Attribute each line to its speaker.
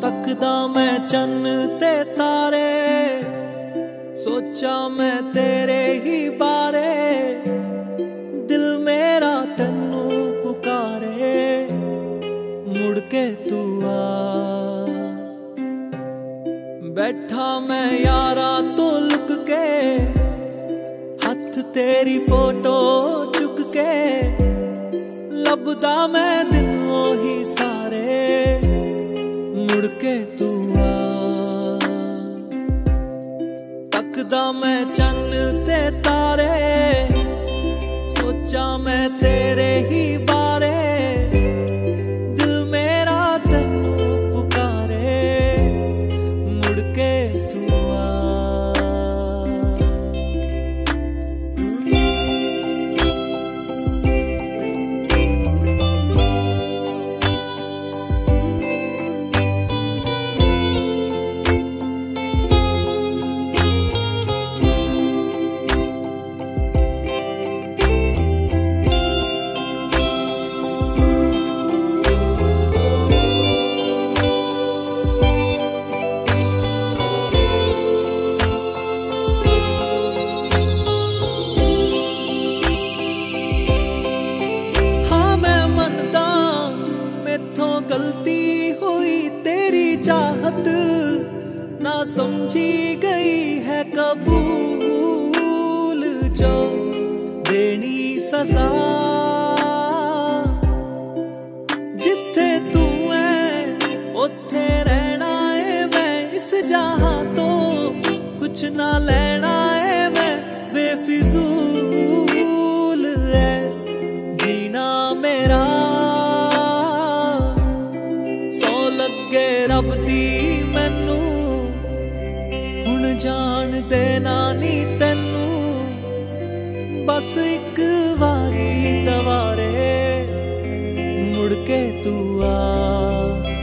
Speaker 1: तकदा मैं चन्न ते तारे, सोचा मैं तेरे ही बारे। दिल मेरा तन्नू पुकारे, मुड़ के तू आ। बैठा मैं यारा तो लुक के, हथ तेरी फोटो चुक के। लभदा मैं दिन ओही सारे, मुड़ के तू आ। तकदा मैं चन्न ते तारे, सोचा मैं तेरे ही बारे। दिल मेरा तन्नू पुकारे, मुड़ के तू आ। गलती हुई तेरी चाहत, ना समझी गई है कबूल। जो देनी सजा, जिथे तू है उथे रहना है। मैं इस जहां तो कुछ ना लेना है। मैं बेफिजूल है जीना मेरा, लगे रब दी मैनू। हुण जान देना नी तैनू, बस एक वारी दवारे, मुड़ के तू आ।